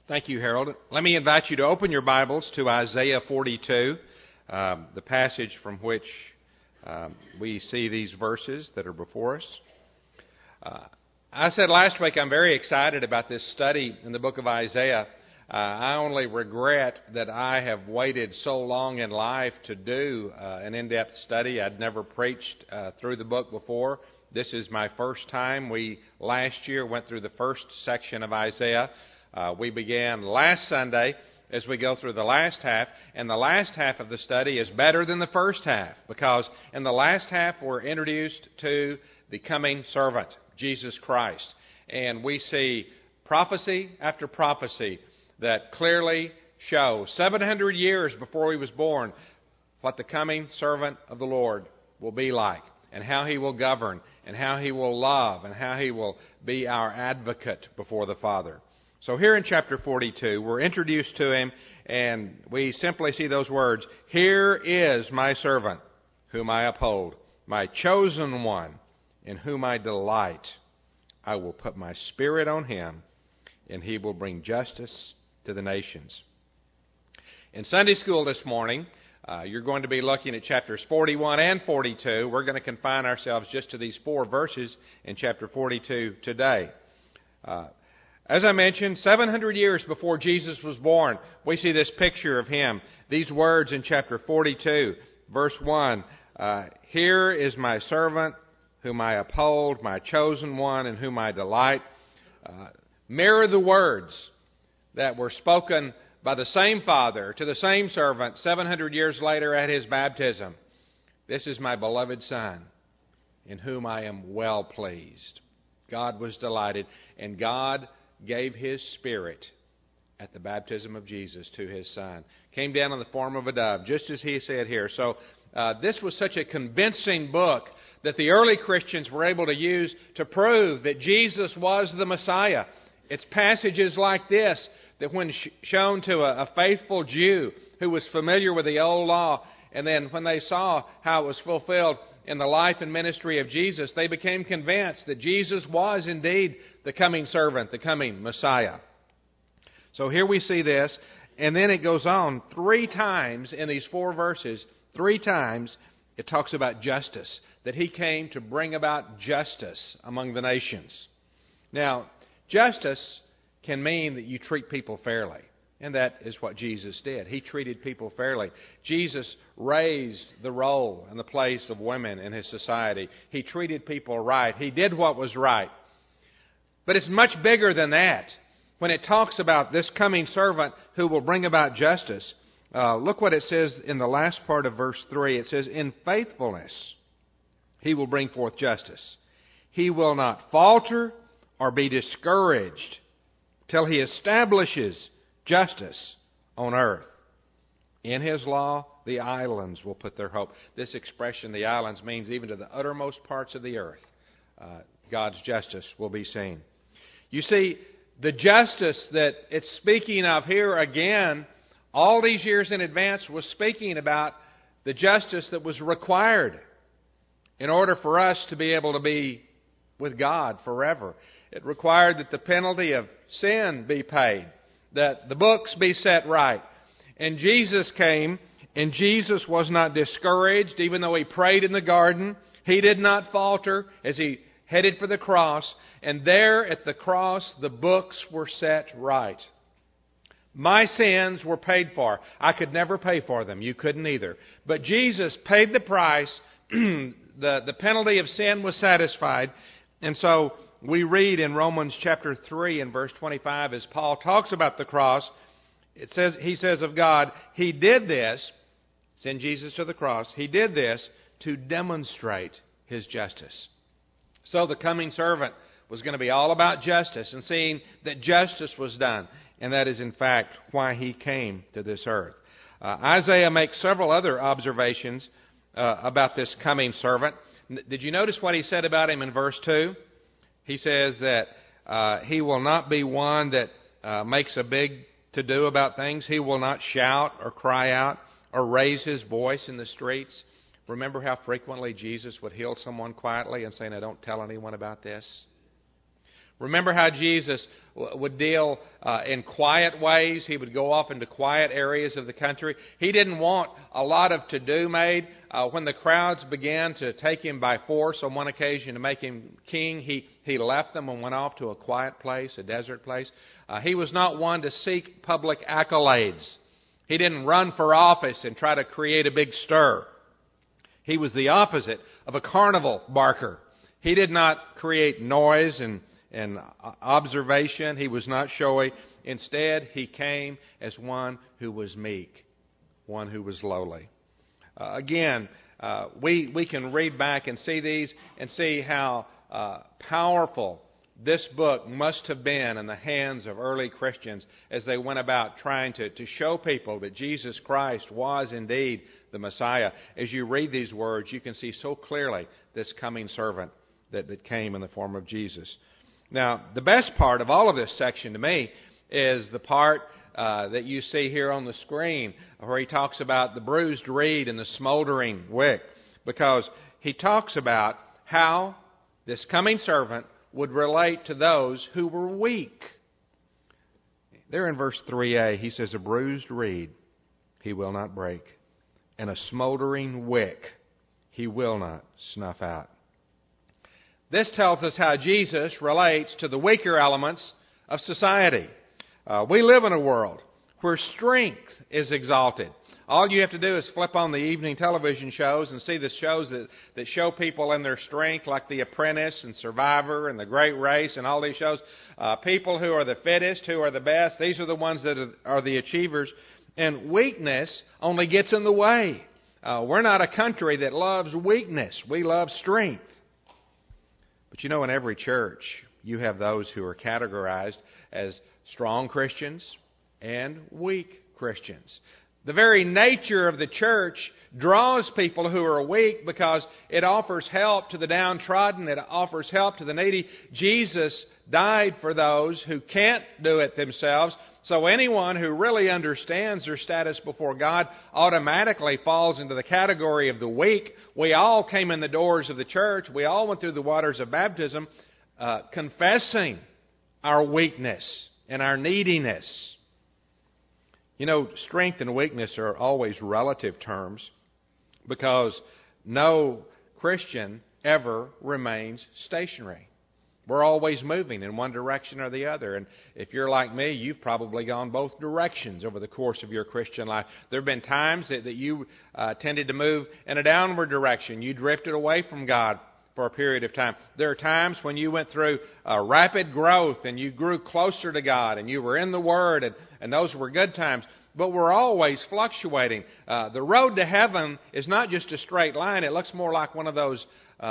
Thank you, Harold. Let me invite you to open your Bibles to Isaiah 42, the passage from which we see these verses that are before us. I said last week I'm very excited about this study in the book of Isaiah. I only regret that I have waited so long in life to do an in-depth study. I'd never preached through the book before. This is my first time. We last year went through the first section of Isaiah. We began last Sunday as we go through the last half, and the last half of the study is better than the first half because in the last half we're introduced to the coming servant, Jesus Christ. And we see prophecy after prophecy that clearly show 700 years before he was born what the coming servant of the Lord will be like and how he will govern and how he will love and how he will be our advocate before the Father. So here in chapter 42, we're introduced to him, and we simply see those words, "Here is my servant, whom I uphold, my chosen one, in whom I delight. I will put my spirit on him, and he will bring justice to the nations." In Sunday school this morning, you're going to be looking at chapters 41 and 42. We're going to confine ourselves just to these 4 verses in chapter 42 today. As I mentioned, 700 years before Jesus was born, we see this picture of him. These words in chapter 42, verse 1, "Here is my servant, whom I uphold, my chosen one, in whom I delight," mirror the words that were spoken by the same Father to the same servant 700 years later at his baptism. "This is my beloved Son, in whom I am well pleased." God was delighted, and God gave His Spirit at the baptism of Jesus to His Son. Came down in the form of a dove, just as He said here. So this was such a convincing book that the early Christians were able to use to prove that Jesus was the Messiah. It's passages like this that when shown to a faithful Jew who was familiar with the old law, and then when they saw how it was fulfilled in the life and ministry of Jesus, they became convinced that Jesus was indeed the coming servant, the coming Messiah. So here we see this, and then it goes on 3 times in these 4 verses. 3 times it talks about justice, that He came to bring about justice among the nations. Now, justice can mean that you treat people fairly. And that is what Jesus did. He treated people fairly. Jesus raised the role and the place of women in His society. He treated people right. He did what was right. But it's much bigger than that. When it talks about this coming servant who will bring about justice, look what it says in the last part of verse 3. It says, "In faithfulness He will bring forth justice. He will not falter or be discouraged till He establishes justice on earth. In His law, the islands will put their hope." This expression, the islands, means even to the uttermost parts of the earth, God's justice will be seen. You see, the justice that it's speaking of here again, all these years in advance, was speaking about the justice that was required in order for us to be able to be with God forever. It required that the penalty of sin be paid, that the books be set right. And Jesus came, and Jesus was not discouraged, even though He prayed in the garden. He did not falter as He headed for the cross. And there at the cross, the books were set right. My sins were paid for. I could never pay for them. You couldn't either. But Jesus paid the price. The penalty of sin was satisfied. And so we read in Romans chapter 3 and verse 25, as Paul talks about the cross, he says of God, He did this, send Jesus to the cross, He did this to demonstrate His justice. So the coming servant was going to be all about justice and seeing that justice was done. And that is in fact why He came to this earth. Isaiah makes several other observations about this coming servant. Did you notice what he said about him in verse 2? He says that he will not be one that makes a big to-do about things. He will not shout or cry out or raise his voice in the streets. Remember how frequently Jesus would heal someone quietly and say, "Now don't tell anyone about this"? Remember how Jesus would deal in quiet ways. He would go off into quiet areas of the country. He didn't want a lot of to-do made. When the crowds began to take him by force on one occasion to make him king, he left them and went off to a quiet place, a desert place. He was not one to seek public accolades. He didn't run for office and try to create a big stir. He was the opposite of a carnival barker. He did not create noise and observation. He was not showy. Instead, he came as one who was meek, one who was lowly. Again, we can read back and see these and see how powerful this book must have been in the hands of early Christians as they went about trying to show people that Jesus Christ was indeed the Messiah. As you read these words, you can see so clearly this coming servant that came in the form of Jesus. Now, the best part of all of this section to me is the part that you see here on the screen where he talks about the bruised reed and the smoldering wick, because he talks about how this coming servant would relate to those who were weak. There in verse 3a, he says, a bruised reed he will not break, and a smoldering wick he will not snuff out. This tells us how Jesus relates to the weaker elements of society. We live in a world where strength is exalted. All you have to do is flip on the evening television shows and see the shows that show people in their strength, like The Apprentice and Survivor and The Great Race and all these shows. People who are the fittest, who are the best, these are the ones that are the achievers. And weakness only gets in the way. We're not a country that loves weakness. We love strength. But you know, in every church, you have those who are categorized as strong Christians and weak Christians. The very nature of the church draws people who are weak because it offers help to the downtrodden. It offers help to the needy. Jesus died for those who can't do it themselves. So anyone who really understands their status before God automatically falls into the category of the weak. We all came in the doors of the church. We all went through the waters of baptism confessing our weakness and our neediness. You know, strength and weakness are always relative terms because no Christian ever remains stationary. We're always moving in one direction or the other. And if you're like me, you've probably gone both directions over the course of your Christian life. There have been times that you tended to move in a downward direction. You drifted away from God for a period of time. There are times when you went through rapid growth and you grew closer to God and you were in the Word, and those were good times. But we're always fluctuating. The road to heaven is not just a straight line. It looks more like one of those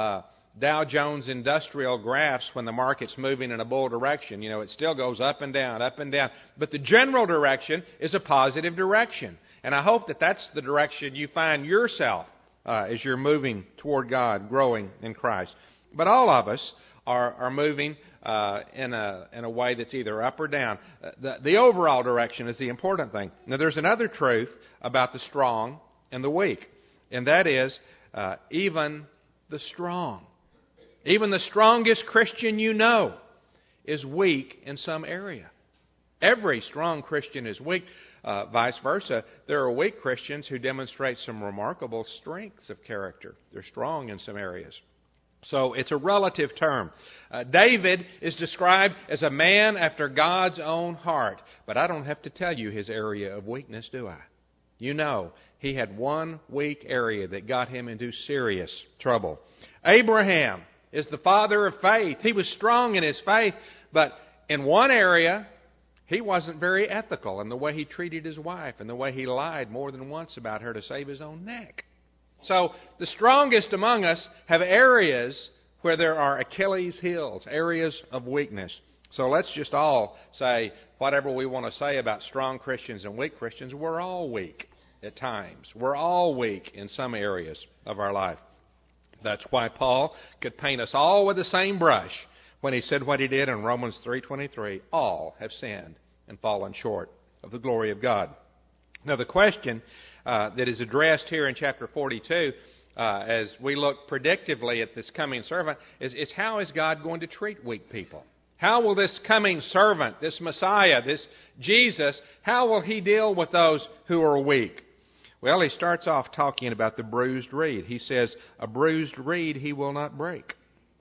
Dow Jones industrial graphs when the market's moving in a bull direction. You know, it still goes up and down, up and down. But the general direction is a positive direction. And I hope that that's the direction you find yourself as you're moving toward God, growing in Christ. But all of us are moving in a way that's either up or down. The overall direction is the important thing. Now, there's another truth about the strong and the weak, and that is even the strong. Even the strongest Christian you know is weak in some area. Every strong Christian is weak. Vice versa, there are weak Christians who demonstrate some remarkable strengths of character. They're strong in some areas. So it's a relative term. David is described as a man after God's own heart. But I don't have to tell you his area of weakness, do I? You know, he had one weak area that got him into serious trouble. Abraham is the father of faith. He was strong in his faith, but in one area, he wasn't very ethical in the way he treated his wife and the way he lied more than once about her to save his own neck. So the strongest among us have areas where there are Achilles' heels, areas of weakness. So let's just all say whatever we want to say about strong Christians and weak Christians. We're all weak at times. We're all weak in some areas of our life. That's why Paul could paint us all with the same brush when he said what he did in Romans 3:23, all have sinned and fallen short of the glory of God. Now the question that is addressed here in chapter 42, as we look predictively at this coming servant, is how is God going to treat weak people? How will this coming servant, this Messiah, this Jesus, how will He deal with those who are weak? Well, He starts off talking about the bruised reed. He says, a bruised reed He will not break.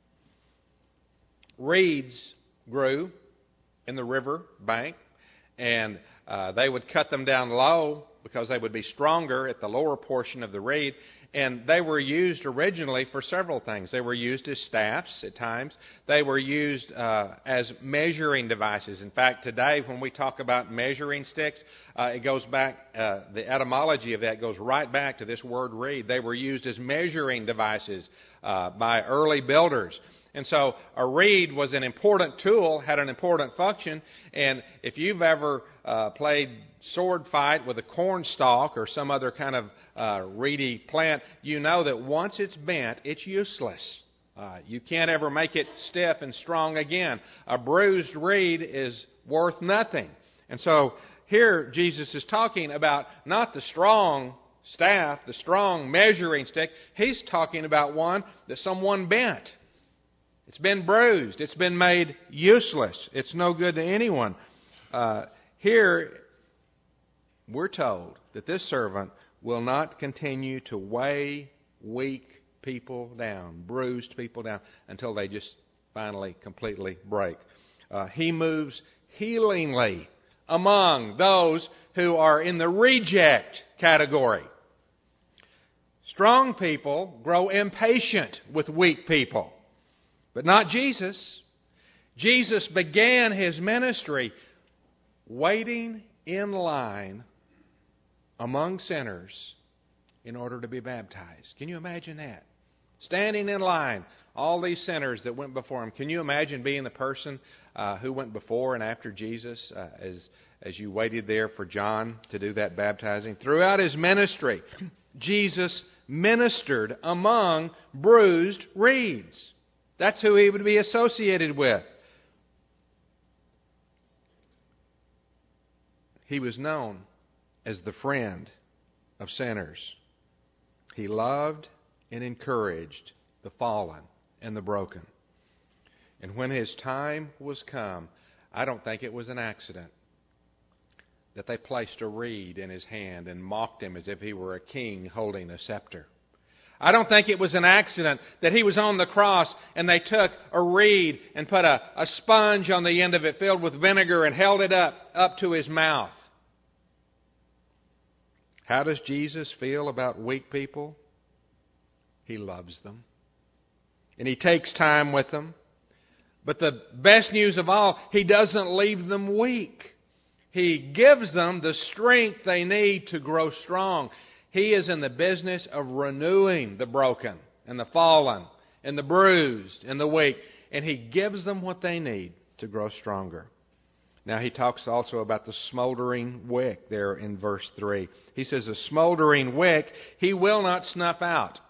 Reeds grew in the river bank, and they would cut them down low because they would be stronger at the lower portion of the reed. And they were used originally for several things. They were used as staffs at times. They were used as measuring devices. In fact, today when we talk about measuring sticks, it goes back, the etymology of that goes right back to this word reed. They were used as measuring devices by early builders. And so a reed was an important tool, had an important function, and if you've ever played sword fight with a corn stalk or some other kind of reedy plant, you know that once it's bent, it's useless. You can't ever make it stiff and strong again. A bruised reed is worth nothing. And so here Jesus is talking about not the strong staff, the strong measuring stick. He's talking about one that someone bent. It's been bruised. It's been made useless. It's no good to anyone. Here, we're told that this servant will not continue to weigh weak people down, bruised people down, until they just finally completely break. He moves healingly among those who are in the reject category. Strong people grow impatient with weak people. But not Jesus. Jesus began His ministry waiting in line among sinners in order to be baptized. Can you imagine that? Standing in line, all these sinners that went before Him. Can you imagine being the person who went before and after Jesus as you waited there for John to do that baptizing? Throughout His ministry, Jesus ministered among bruised reeds. That's who He would be associated with. He was known as the friend of sinners. He loved and encouraged the fallen and the broken. And when His time was come, I don't think it was an accident that they placed a reed in His hand and mocked Him as if He were a king holding a scepter. I don't think it was an accident that He was on the cross and they took a reed and put a sponge on the end of it filled with vinegar and held it up to His mouth. How does Jesus feel about weak people? He loves them. And He takes time with them. But the best news of all, He doesn't leave them weak. He gives them the strength they need to grow strong. He is in the business of renewing the broken and the fallen and the bruised and the weak. And He gives them what they need to grow stronger. Now He talks also about the smoldering wick there in verse 3. He says, a smoldering wick He will not snuff out.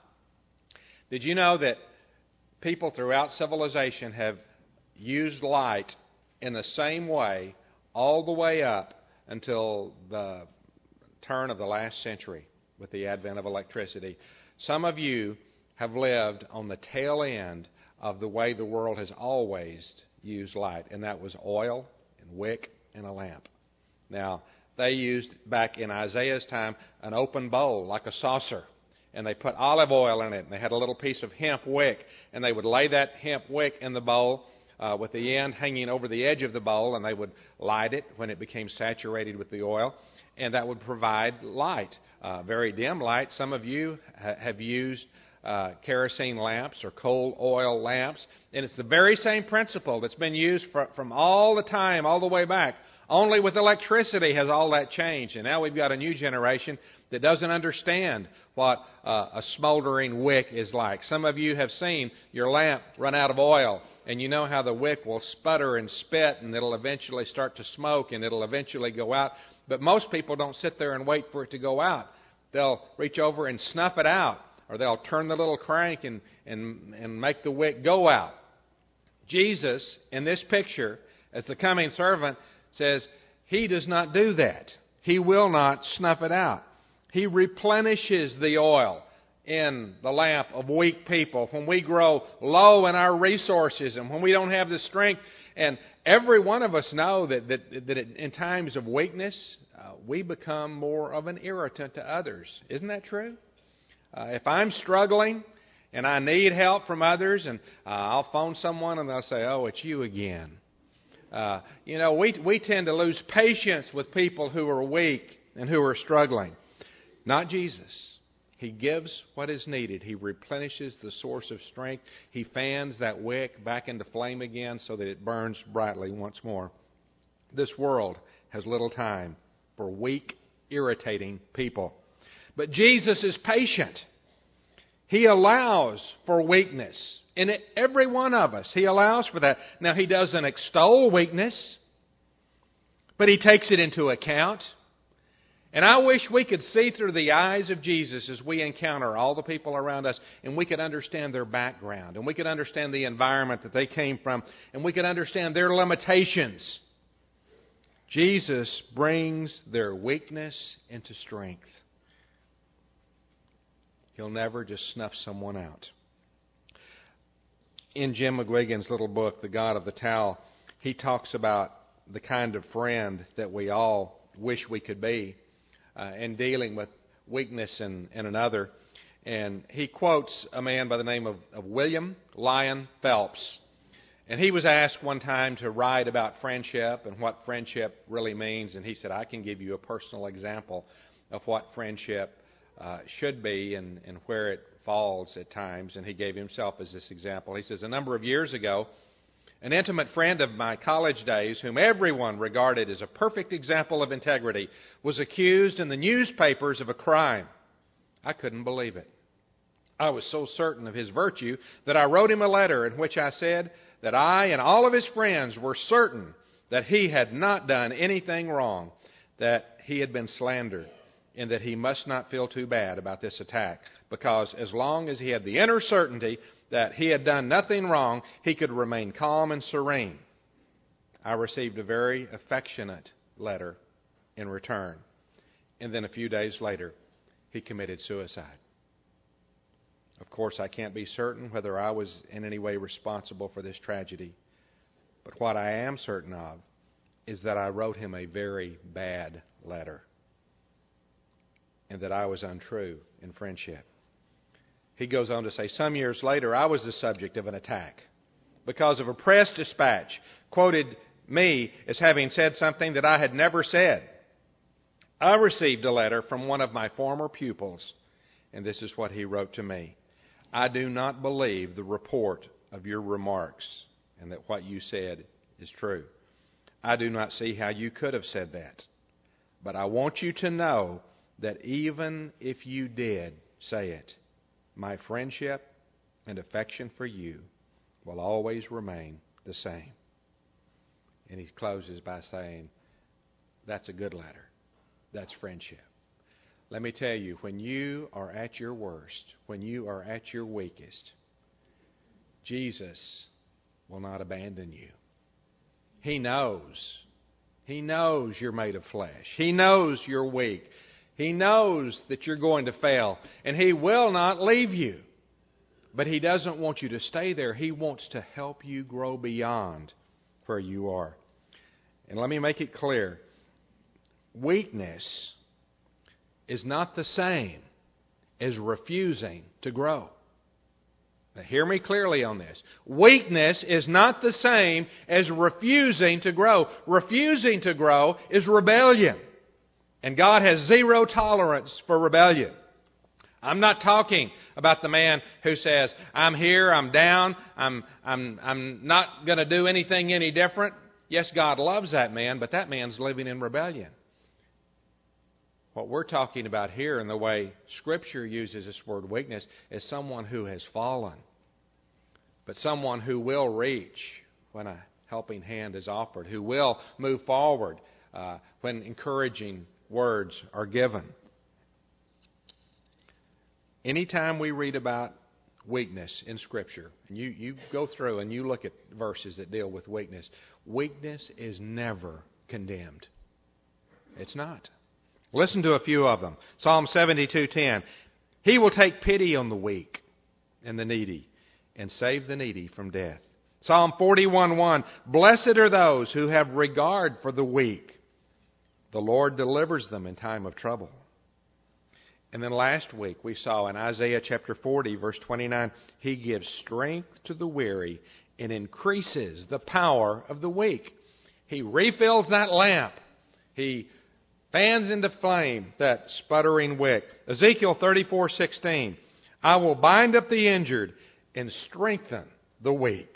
Did you know that people throughout civilization have used light in the same way all the way up until the turn of the last century? With the advent of electricity. Some of you have lived on the tail end of the way the world has always used light, and that was oil and wick and a lamp. Now, they used, back in Isaiah's time, an open bowl like a saucer, and they put olive oil in it, and they had a little piece of hemp wick, and they would lay that hemp wick in the bowl with the end hanging over the edge of the bowl, and they would light it when it became saturated with the oil, and that would provide light. Very dim light. Some of you have used kerosene lamps or coal oil lamps. And it's the very same principle that's been used from all the time, all the way back. Only with electricity has all that changed. And now we've got a new generation that doesn't understand what a smoldering wick is like. Some of you have seen your lamp run out of oil. And you know how the wick will sputter and spit, and it'll eventually start to smoke, and it'll eventually go out. But most people don't sit there and wait for it to go out. They'll reach over and snuff it out, or they'll turn the little crank and make the wick go out. Jesus, in this picture, as the coming servant, says He does not do that. He will not snuff it out. He replenishes the oil in the lamp of weak people when we grow low in our resources and when we don't have the strength And every one of us know that in times of weakness, we become more of an irritant to others. Isn't that true? If I'm struggling and I need help from others, and I'll phone someone and they'll say, "Oh, it's you again." We tend to lose patience with people who are weak and who are struggling. Not Jesus. He gives what is needed. He replenishes the source of strength. He fans that wick back into flame again so that it burns brightly once more. This world has little time for weak, irritating people. But Jesus is patient. He allows for weakness. In every one of us, He allows for that. Now, He doesn't extol weakness, but He takes it into account. And I wish we could see through the eyes of Jesus as we encounter all the people around us, and we could understand their background, and we could understand the environment that they came from, and we could understand their limitations. Jesus brings their weakness into strength. He'll never just snuff someone out. In Jim McGuigan's little book, The God of the Towel, he talks about the kind of friend that we all wish we could be in dealing with weakness in another. And he quotes a man by the name of William Lyon Phelps. And he was asked one time to write about friendship and what friendship really means. And he said, "I can give you a personal example of what friendship should be and where it falls at times." And he gave himself as this example. He says, "A number of years ago, an intimate friend of my college days, whom everyone regarded as a perfect example of integrity, was accused in the newspapers of a crime. I couldn't believe it. I was so certain of his virtue that I wrote him a letter in which I said that I and all of his friends were certain that he had not done anything wrong, that he had been slandered, and that he must not feel too bad about this attack, because as long as he had the inner certainty that he had done nothing wrong, he could remain calm and serene. I received a very affectionate letter in return. And then a few days later, he committed suicide. Of course, I can't be certain whether I was in any way responsible for this tragedy. But what I am certain of is that I wrote him a very bad letter, and that I was untrue in friendship." He goes on to say, "Some years later, I was the subject of an attack because of a press dispatch quoted me as having said something that I had never said. I received a letter from one of my former pupils, and this is what he wrote to me. I do not believe the report of your remarks and that what you said is true. I do not see how you could have said that. But I want you to know that even if you did say it, my friendship and affection for you will always remain the same." And he closes by saying, that's a good letter. That's friendship. Let me tell you, when you are at your worst, when you are at your weakest, Jesus will not abandon you. He knows. He knows you're made of flesh. He knows you're weak. He knows that you're going to fail, and He will not leave you. But He doesn't want you to stay there. He wants to help you grow beyond where you are. And let me make it clear. Weakness is not the same as refusing to grow. Now, hear me clearly on this. Weakness is not the same as refusing to grow. Refusing to grow is rebellion. And God has zero tolerance for rebellion. I'm not talking about the man who says, I'm here, I'm down, I'm not going to do anything any different. Yes, God loves that man, but that man's living in rebellion. What we're talking about here, and the way Scripture uses this word weakness, is someone who has fallen, but someone who will reach when a helping hand is offered, who will move forward when encouraging words are given. Anytime we read about weakness in Scripture, and you go through and you look at verses that deal with weakness, weakness is never condemned. It's not. Listen to a few of them. Psalm 72:10. He will take pity on the weak and the needy and save the needy from death. Psalm 41:1, blessed are those who have regard for the weak. The Lord delivers them in time of trouble. And then last week we saw in Isaiah chapter 40, verse 29, He gives strength to the weary and increases the power of the weak. He refills that lamp. He fans into flame that sputtering wick. Ezekiel 34:16, I will bind up the injured and strengthen the weak.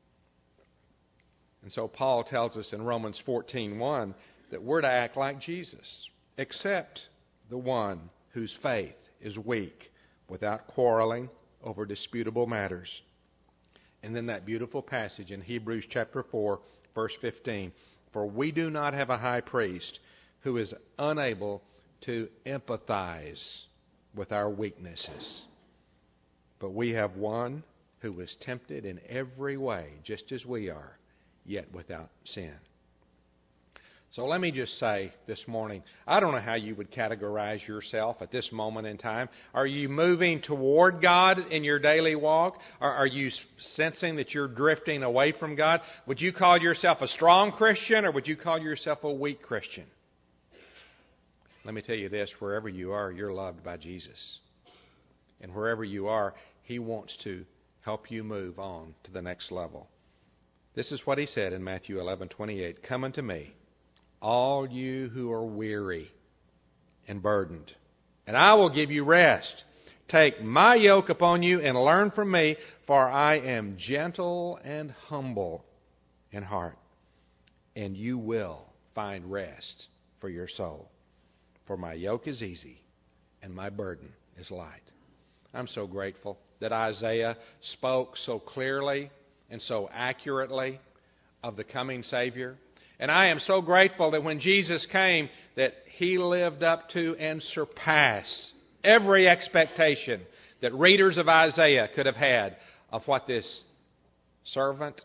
And so Paul tells us in Romans 14:1 that we're to act like Jesus, except the one whose faith is weak, without quarreling over disputable matters. And then that beautiful passage in Hebrews chapter 4, verse 15, for we do not have a high priest who is unable to empathize with our weaknesses, but we have one who was tempted in every way, just as we are, yet without sin. So let me just say this morning, I don't know how you would categorize yourself at this moment in time. Are you moving toward God in your daily walk? Or are you sensing that you're drifting away from God? Would you call yourself a strong Christian, or would you call yourself a weak Christian? Let me tell you this, wherever you are, you're loved by Jesus. And wherever you are, He wants to help you move on to the next level. This is what He said in Matthew 11:28, come unto me, all you who are weary and burdened, and I will give you rest. Take my yoke upon you and learn from me, for I am gentle and humble in heart, and you will find rest for your soul. For my yoke is easy and my burden is light. I'm so grateful that Isaiah spoke so clearly and so accurately of the coming Savior. And I am so grateful that when Jesus came, that He lived up to and surpassed every expectation that readers of Isaiah could have had of what this servant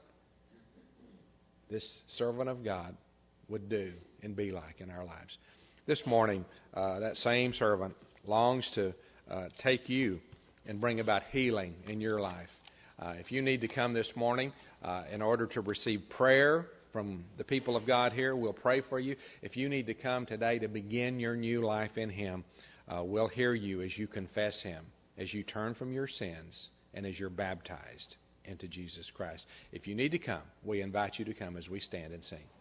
of God would do and be like in our lives. This morning, that same servant longs to take you and bring about healing in your life. If you need to come this morning in order to receive prayer from the people of God here, we'll pray for you. If you need to come today to begin your new life in Him, we'll hear you as you confess Him, as you turn from your sins, and as you're baptized into Jesus Christ. If you need to come, we invite you to come as we stand and sing.